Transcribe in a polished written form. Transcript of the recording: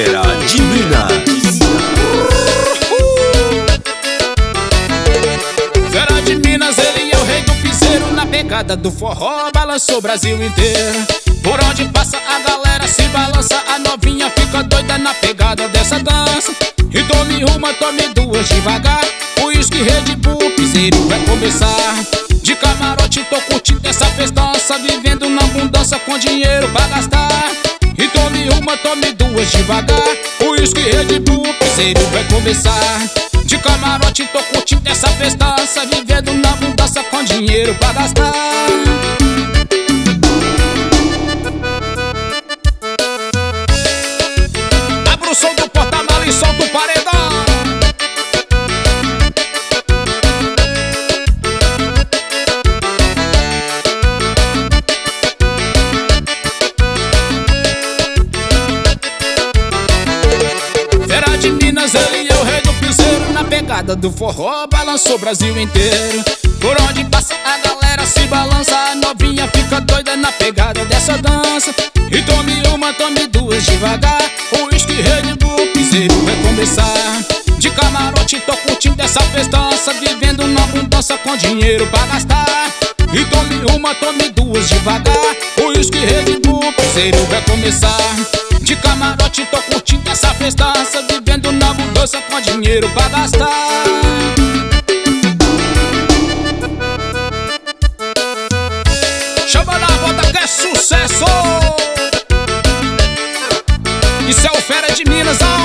Fera de Minas. Fera de Minas, ele é o rei do piseiro. Na pegada do forró, balançou o Brasil inteiro. Por onde passa a galera se balança. A novinha fica doida na pegada dessa dança. E tome uma, tome duas devagar. O uísque, Red Bull, piseiro vai começar. De camarote tô curtindo essa festança, vivendo na abundância com dinheiro pra gastar. E tome uma, tome duas devagar. O uísque, Red Bull, piseiro vai começar. De camarote tô curtindo essa festança, vivendo na abundância com dinheiro pra gastar. Abra o som do porta-mala e solta o paredão. Fera de Minas, ele é o rei do piseiro. Na pegada do forró, balançou o Brasil inteiro. Por onde passa a galera se balança. A novinha fica doida na pegada dessa dança. E tome uma, tome duas devagar. O uísque, Red Bull, piseiro vai começar. De camarote tô curtindo essa festança, vivendo na abundância com dinheiro pra gastar. E tome uma, tome duas devagar. O uísque, Red Bull, piseiro vai começar. De camarote tô curtindo essa festança, vivendo na abundância com dinheiro pra gastar. Chama na bota que é sucesso. Isso é o Fera de Minas,